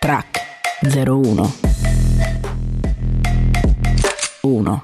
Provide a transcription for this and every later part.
Track 01 1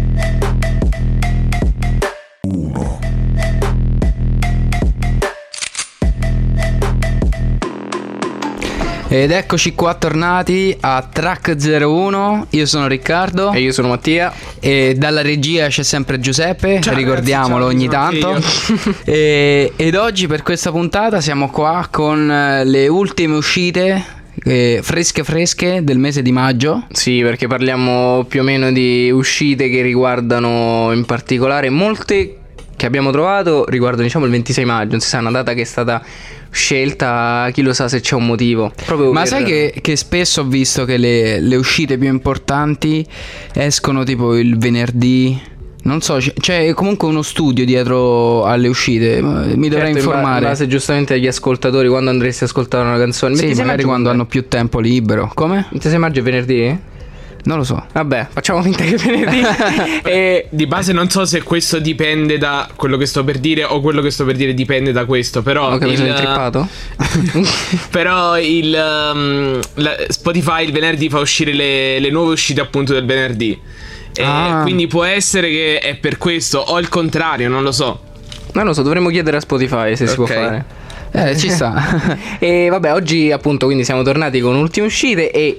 Ed eccoci qua tornati a Track 01. Io sono Riccardo e io sono Mattia. E dalla regia c'è sempre Giuseppe. Ciao, ricordiamolo ragazzi, ogni tanto. Ed oggi per questa puntata siamo qua con le ultime uscite fresche del mese di maggio. Sì, perché parliamo più o meno di uscite che riguardano in particolare molte che abbiamo trovato riguardano, diciamo, il 26 maggio. Non si sa, una data che è stata scelta, chi lo sa se c'è un motivo. Ma sai che spesso ho visto che le uscite più importanti escono tipo il venerdì. Non so, c'è comunque uno studio dietro alle uscite. Mi dovrei informare. In base giustamente agli ascoltatori, quando andresti a ascoltare una canzone. Sì, magari quando hanno più tempo libero. Come? Il 26 maggio è venerdì? Non lo so. Vabbè, facciamo finta che è venerdì. E di base non so se questo dipende da quello che sto per dire o quello che sto per dire dipende da questo. Però mi sono intrippato. Però Spotify il venerdì fa uscire le nuove uscite appunto del venerdì. Quindi può essere che è per questo o il contrario, non lo so. Non lo so, dovremmo chiedere a Spotify se si può fare. Ci sta. E vabbè, oggi appunto quindi siamo tornati con ultime uscite e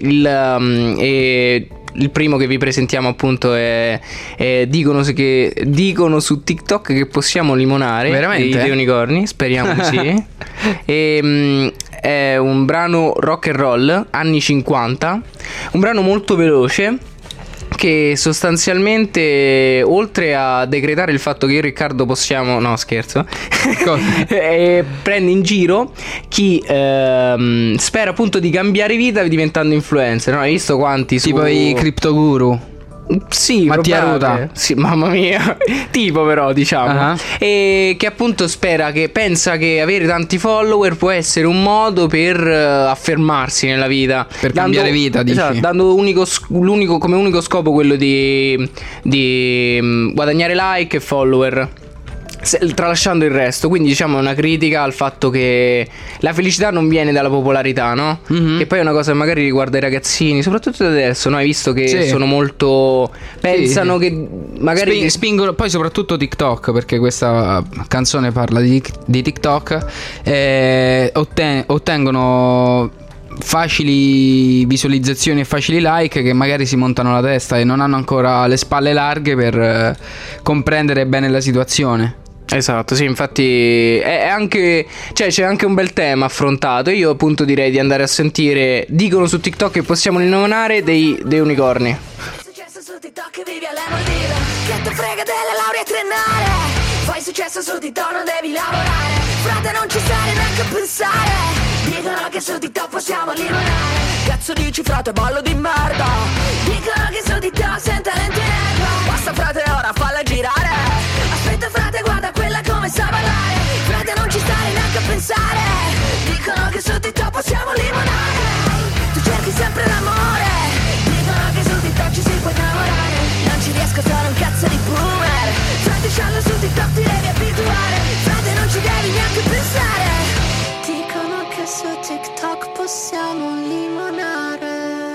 il primo che vi presentiamo appunto è dicono su TikTok che possiamo limonare. Veramente? Dei unicorni, speriamo di sì. È un brano rock and roll anni 50, un brano molto veloce che sostanzialmente, oltre a decretare il fatto che io e Riccardo possiamo, no scherzo, prende in giro chi spera appunto di cambiare vita diventando influencer, no? Hai visto quanti tipo i cryptoguru? Sì, Mattia Ruta. Sì, mamma mia. Tipo, però, diciamo. E che appunto pensa che avere tanti follower può essere un modo per affermarsi nella vita, per cambiare vita, dici? Esatto, dando come unico scopo quello di guadagnare like e follower, tralasciando il resto. Quindi diciamo è una critica al fatto che la felicità non viene dalla popolarità, no? Mm-hmm. Che poi è una cosa che magari riguarda i ragazzini, soprattutto adesso, no? Hai visto che sono molto, pensano che magari spingono, poi soprattutto TikTok, perché questa canzone parla di TikTok, ottengono facili visualizzazioni e facili like che magari si montano la testa e non hanno ancora le spalle larghe per comprendere bene la situazione. Esatto, sì, infatti è anche, cioè c'è anche un bel tema affrontato. Io appunto direi di andare a sentire, dicono su TikTok che possiamo innominare dei unicorni. Successo su TikTok che vivi alle Maldive, che te frega della laurea triennale, fai successo su TikTok non devi lavorare, frate non ci stare neanche a pensare, dicono che su TikTok possiamo limonare, cazzo dici frate ballo di merda, dicono che su TikTok sei talento in erba, basta frate ora falla girare, aspetta frate guarda quella come sa ballare, frate non ci stare neanche a pensare, dicono che su TikTok possiamo limonare, tu cerchi sempre l'amore, dicono che su TikTok ci si può innamorare, non ci riesco sono un cazzo di boomer, frate sciallo su TikTok ti devi abituare, frate non ci devi neanche pensare, dicono che su TikTok possiamo limonare.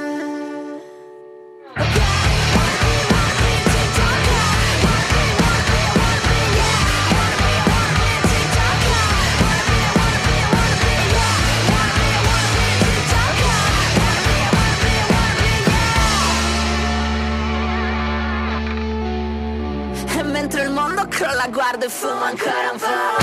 E mentre il mondo crolla guardo e fumo ancora un po'.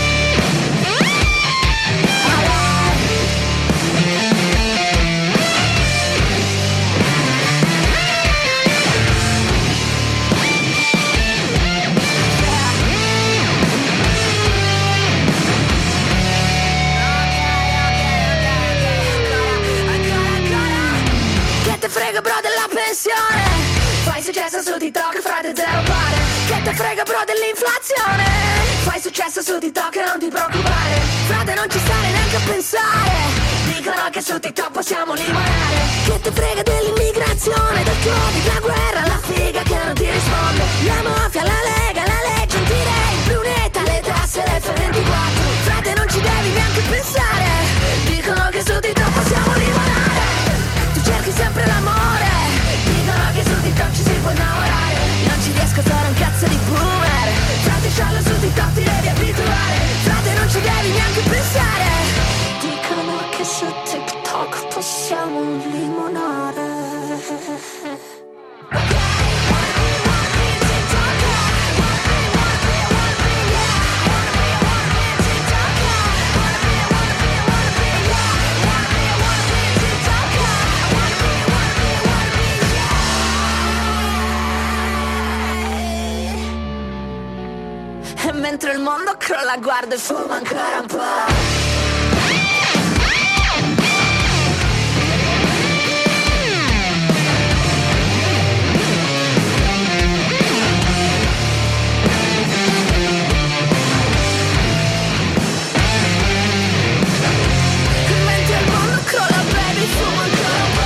Che te frega bro della pensione, fai successo su TikTok frate zero pare, che te frega bro dell'inflazione, fai successo su TikTok e non ti preoccupare, frate non ci stare neanche a pensare, dicono che su TikTok possiamo limonare, che te frega dell'immigrazione, del Covid, la guerra, la figa che non ti risponde, la mafia, la lega, la legge, un direi, lunetta, le tasse, le F24, frate non ci devi neanche pensare, dicono che su TikTok possiamo limonare. crolla, guarda e fuma ancora un po'. Mentre il mondo crolla, baby, fuma ancora un po'.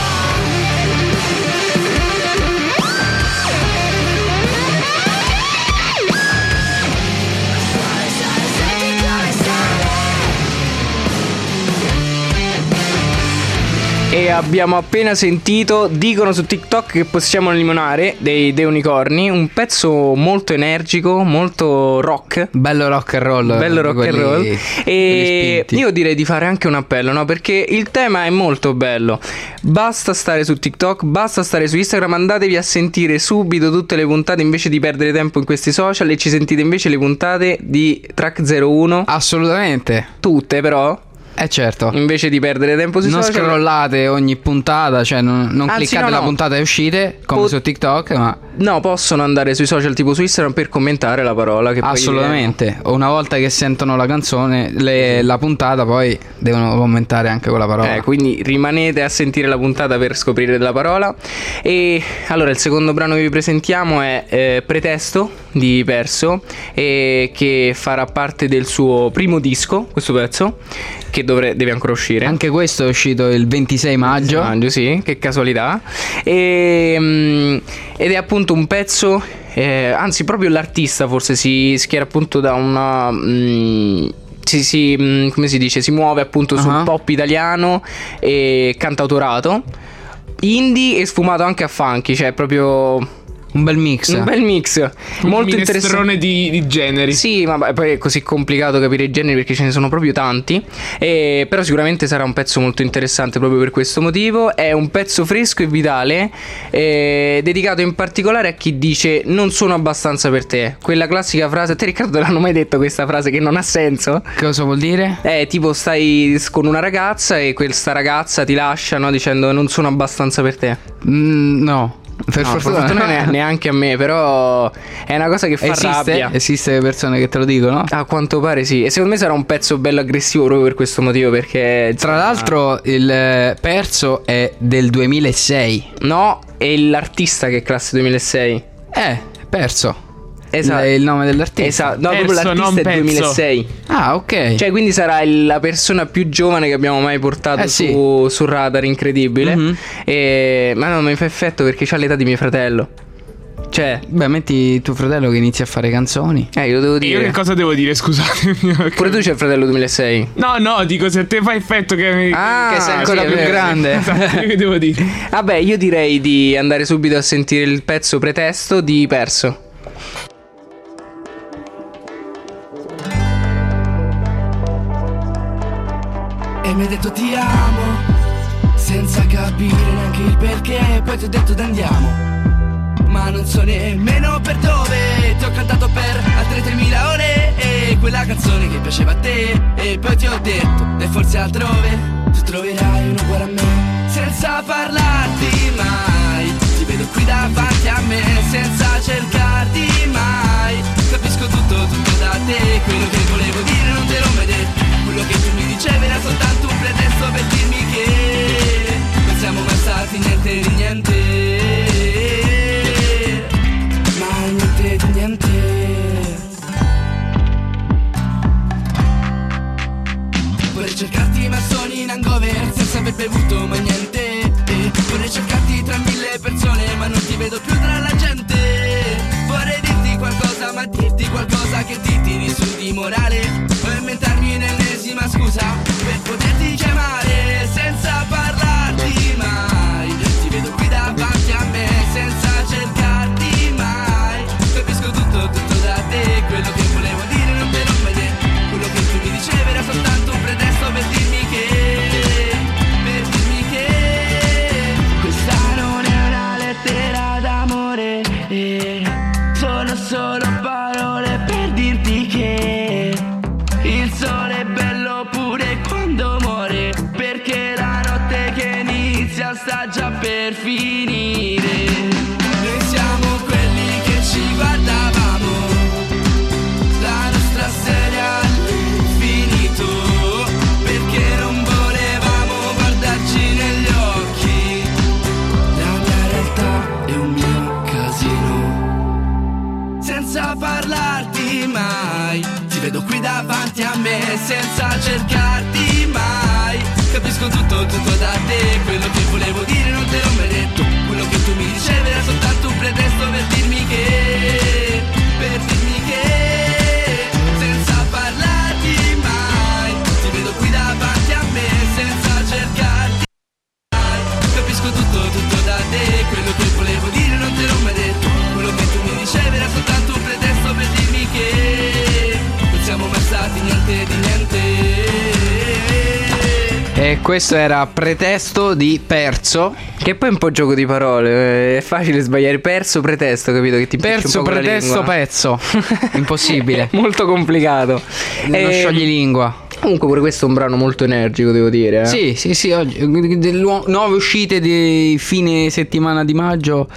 E abbiamo appena sentito, dicono su TikTok che possiamo limonare dei Unicorni, un pezzo molto energico, molto rock. Bello rock and roll. Bello rock and roll. quelli E spinti. io direi di fare anche un appello, no? Perché il tema è molto bello. Basta stare su TikTok, basta stare su Instagram, andatevi a sentire subito tutte le puntate invece di perdere tempo in questi social, e ci sentite invece le puntate di Track 01. Assolutamente. Tutte però, Certo. invece di perdere tempo sui Non social. scrollate ogni puntata, cioè non Anzi, cliccate no, la no. puntata e uscite come su TikTok, ma No, possono andare sui social tipo su Instagram per commentare la parola che poi assolutamente. Una volta che sentono la canzone, la puntata, poi devono commentare anche con la parola. quindi rimanete a sentire la puntata per scoprire la parola. E allora il secondo brano che vi presentiamo è Pretesto di Perso, che farà parte del suo primo disco, questo pezzo, che deve ancora uscire. Anche questo è uscito il 26 maggio. Sì, che casualità. Ed è appunto un pezzo, anzi proprio l'artista forse si schiera appunto da una... come si dice, si muove appunto sul pop italiano e cantautorato, indie e sfumato anche a funky, cioè proprio Un bel mix. un bel mix, molto interessante. minestrone di generi. Sì, ma poi è così complicato capire i generi perché ce ne sono proprio tanti. Però sicuramente sarà un pezzo molto interessante proprio per questo motivo. È un pezzo fresco e vitale, dedicato in particolare a chi dice non sono abbastanza per te. Quella classica frase, a te Riccardo te l'hanno mai detto questa frase che non ha senso? Cosa vuol dire? Tipo stai con una ragazza e questa ragazza ti lascia, no, dicendo non sono abbastanza per te. No. Per No, fortuna neanche a me, però è una cosa che fa rabbia. Esiste persone che te lo dicono? A quanto pare sì. E secondo me sarà un pezzo bello aggressivo proprio per questo motivo, perché Tra l'altro il Perso è del 2006. no, è l'artista che è classe 2006. Perso. Esatto. Il nome dell'artista. Esatto. No, Perso, proprio non l'artista è pezzo. 2006. Ah, ok. Cioè, quindi sarà la persona più giovane che abbiamo mai portato sì. su Radar, incredibile. Ma no, mi fa effetto perché c'ha l'età di mio fratello. Cioè, Beh, metti tuo fratello che inizia a fare canzoni. io devo Io dire. che cosa devo dire, scusatemi? Pure tu c'hai il fratello 2006. No, dico, se a te fa effetto che Ah, sei ancora sì, è più vero. grande. Esatto, che devo dire? Vabbè, io direi di andare subito a sentire il pezzo Pretesto di Perso. E mi hai detto ti amo, senza capire neanche il perché. Poi ti ho detto andiamo, ma non so nemmeno per dove. Ti ho cantato per altre 3000 ore, e quella canzone che piaceva a te. E poi ti ho detto, e forse altrove tu troverai uno uguale a me. Senza parlarti mai, ti vedo qui davanti a me. Senza cercarti mai, capisco tutto da te. Quello che volevo dire non te l'ho mai detto. Quello che tu mi dicevi era soltanto un pretesto per dirmi che non siamo mai stati niente di niente. Mai niente di niente. Vorrei cercarti ma sono in hangover senza aver bevuto mai niente. E vorrei cercarti tra 1000 persone ma non ti vedo più tra la gente. Vorrei dirti qualcosa ma dirti qualcosa che ti tiri su di morale. O inventarmi un'ennesima scusa per poterti chiamare senza parlarti mai. Ti vedo qui davanti a me senza cercarti mai. Capisco tutto da te. Quello che volevo dire non te l'ho mai detto. Quello che tu mi dicevi era soltanto un pretesto per dirmi che questa non è una lettera d'amore, sono solo parole per dirti che il sole è bello pure quando muore, perché la notte che inizia sta già per finire. Noi siamo quelli che ci guardavamo, la nostra storia senza cercarti mai. Capisco tutto da te, quello che volevo dire non te l'ho mai detto. Quello che tu mi dicevi era soltanto un pretesto per dirmi che senza parlarti mai, ti vedo qui davanti a me senza cercarti mai. Capisco tutto da te, quello che volevo dire non te l'ho mai detto. Quello che tu mi dicevi era soltanto un pretesto per dirmi che non siamo mai stati niente di niente. E questo era Pretesto di Perso, che poi è un po' gioco di parole, è facile sbagliare. Perso, pretesto, capito? Che ti Perso, pretesto, pezzo. Impossibile. Molto complicato. Non sciogli lingua. Comunque pure questo è un brano molto energico, devo dire. Sì, oggi nuove uscite di fine settimana di maggio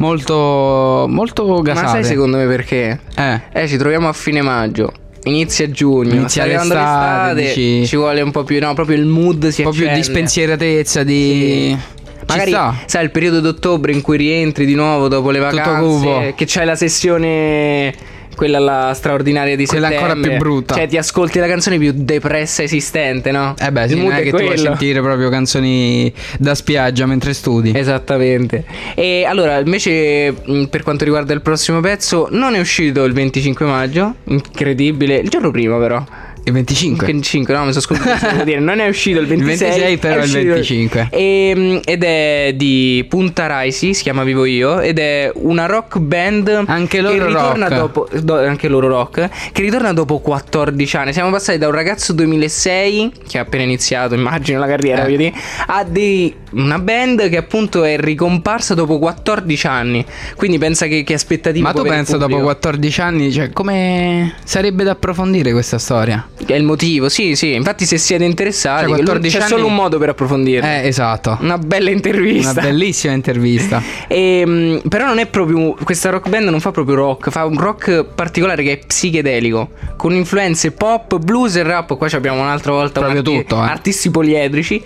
molto gasate. Ma sai secondo me perché? Ci troviamo a fine maggio. Inizia giugno, inizia l'estate, ci vuole un po' più, no, proprio il mood si accende. Un po' più di spensieratezza, di... Magari sai il periodo d'ottobre in cui rientri di nuovo dopo le vacanze, che c'hai la sessione, quella la straordinaria di quella settembre, ancora più brutta. Cioè ti ascolti la canzone più depressa esistente, no? Sì, non è che tu vuoi sentire proprio canzoni da spiaggia mentre studi. Esattamente. E allora invece per quanto riguarda il prossimo pezzo, non è uscito il 25 maggio, incredibile, il giorno prima però. Il 25? Il 25, no, mi sono scusato dire. Non è uscito il 26. Il 26 però è il 25. Ed è di Punta Raisi, si chiama Vivo Io. Ed è una rock band. Anche loro che ritorna rock. Anche loro rock. Che ritorna dopo 14 anni. Siamo passati da un ragazzo 2006 che ha appena iniziato, immagino, la carriera, vedi, a una band che appunto è ricomparsa dopo 14 anni. Quindi pensa che aspettative. Ma tu pensa dopo 14 anni, cioè, come sarebbe da approfondire questa storia? È il motivo, sì, infatti se siete interessati, cioè, 14 c'è anni... solo un modo per approfondirlo. Esatto. Una bella intervista. Una bellissima intervista. Però non è proprio, questa rock band non fa proprio rock, fa un rock particolare che è psichedelico, con influenze pop, blues e rap. Qua abbiamo un'altra volta proprio tutto, artisti poliedrici.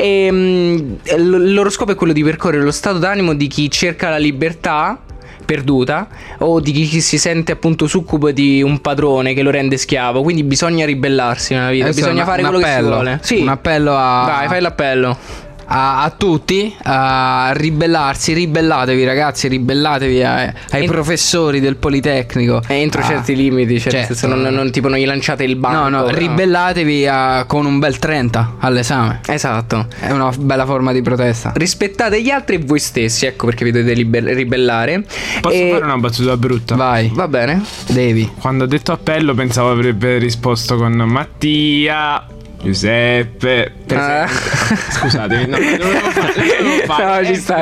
Il loro scopo è quello di percorrere lo stato d'animo di chi cerca la libertà perduta o di chi si sente appunto succubo di un padrone che lo rende schiavo. Quindi bisogna ribellarsi nella vita, bisogna fare quello che si vuole. Sì. Un appello a... Vai, fai l'appello a tutti a ribellarsi. Ribellatevi ragazzi, ribellatevi ai professori del Politecnico entro certi limiti, cioè certo. Se non tipo non gli lanciate il banco. No, ribellatevi con un bel 30 all'esame. Esatto. È una bella forma di protesta. Rispettate gli altri e voi stessi, ecco perché vi dovete ribellare. Posso fare una battuta brutta? Vai. Va bene. Devi. Quando ho detto appello pensavo avrebbe risposto con Mattia, Giuseppe. Scusatemi, non dovevo fare. No, ci sta.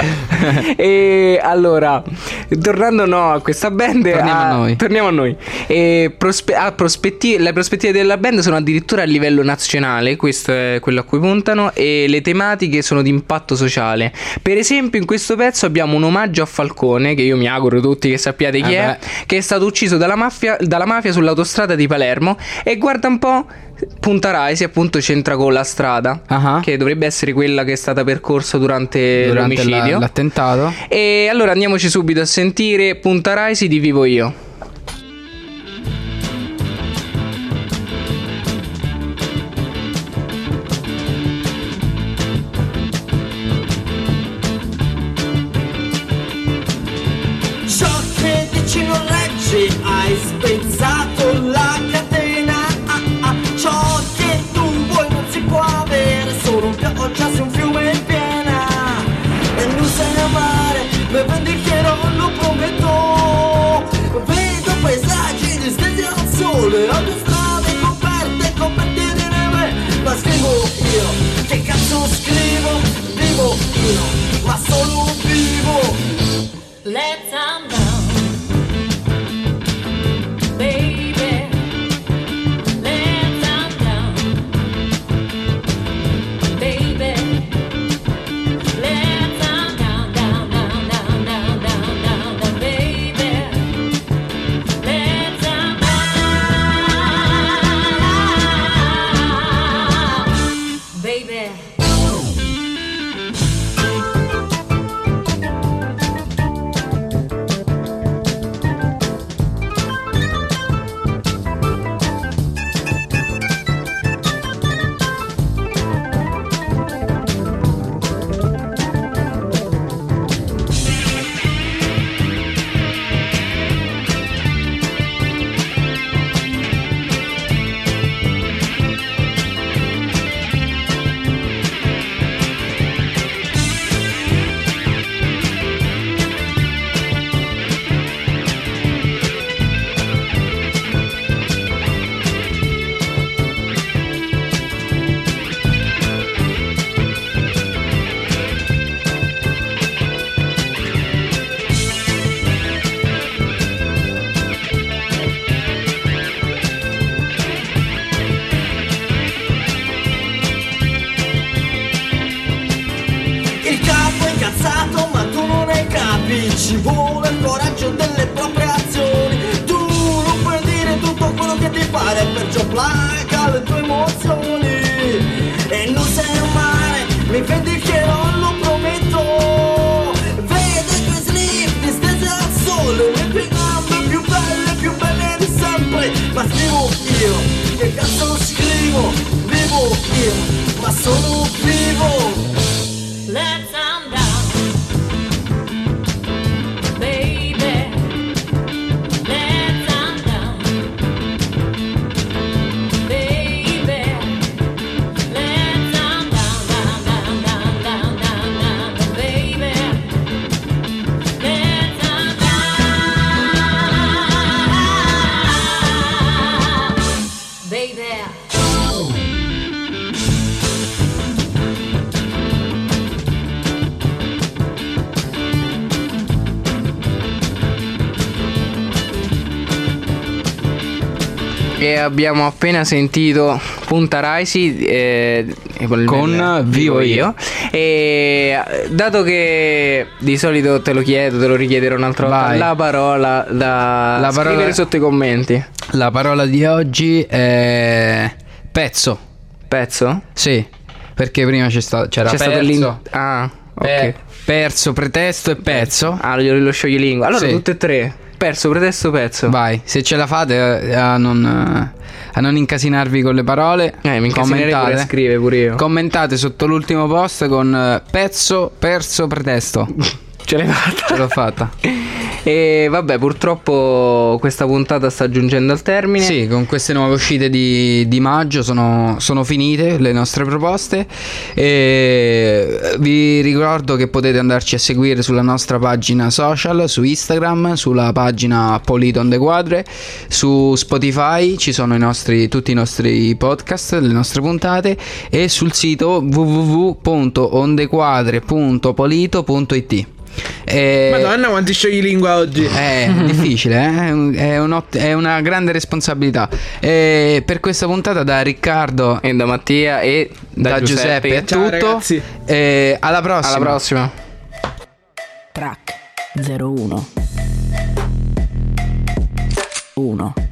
E allora, tornando a questa band, torniamo a noi. Le prospettive della band sono addirittura a livello nazionale, questo è quello a cui puntano, e le tematiche sono di impatto sociale. Per esempio in questo pezzo abbiamo un omaggio a Falcone, che io mi auguro tutti che sappiate chi è, che è stato ucciso dalla mafia sull'autostrada di Palermo. E guarda un po', Punta Raisi appunto c'entra con la strada, che dovrebbe essere quella che è stata percorsa durante l'omicidio, l'attentato. E allora andiamoci subito a sentire Punta Raisi di Vivo Io. Ciò che dici non leggi, hai spezzato la catena. Ciò che tu vuoi non si può avere, solo un pioggia su un fiume in piena. E non sai amare, bevendo il fiero lo prometto. ci vuole il coraggio delle proprie azioni. Tu non puoi dire tutto quello che ti pare, perciò placa le tue emozioni. E non sei un mare, mi vendicherò, lo prometto. Vedo i tuoi slip distesi al sole, le tue gambe più belle di sempre. Ma scrivo io, che cazzo scrivo? Vivo io, ma sono vivo. Let's calm down, baby. Let's calm down, baby. Let's calm down, baby. Let's calm down, baby. E abbiamo appena sentito Punta Raisi Con Vivo Io. E dato che di solito te lo chiedo, te lo richiederò un'altra volta, Vai. la parola da La parola- scrivere sotto i commenti. La parola di oggi è pezzo. Pezzo? Sì, perché prima c'era C'è perso, stato Ah, ok. perso, pretesto e pezzo. Ah, lo scioglilingua. Allora Sì. tutte e tre. Perso, pretesto, pezzo. Vai, se ce la fate a non incasinarvi con le parole, Mi incasinerei pure a scrivere pure io. commentate sotto l'ultimo post con pezzo, perso, pretesto. Ce l'hai fatta. Ce l'ho fatta. E vabbè, purtroppo questa puntata sta giungendo al termine. Sì, con queste nuove uscite di maggio sono finite le nostre proposte. E vi ricordo che potete andarci a seguire sulla nostra pagina social, su Instagram, sulla pagina Polito on the Quadre, su Spotify ci sono tutti i nostri podcast, le nostre puntate, e sul www.ondequadre.polito.it. Madonna, quanti scioglilingua oggi. È difficile, è una grande responsabilità. Per questa puntata da Riccardo E da Mattia e da Giuseppe è Ciao, tutto. ragazzi. Alla prossima. Alla prossima. Track 01 1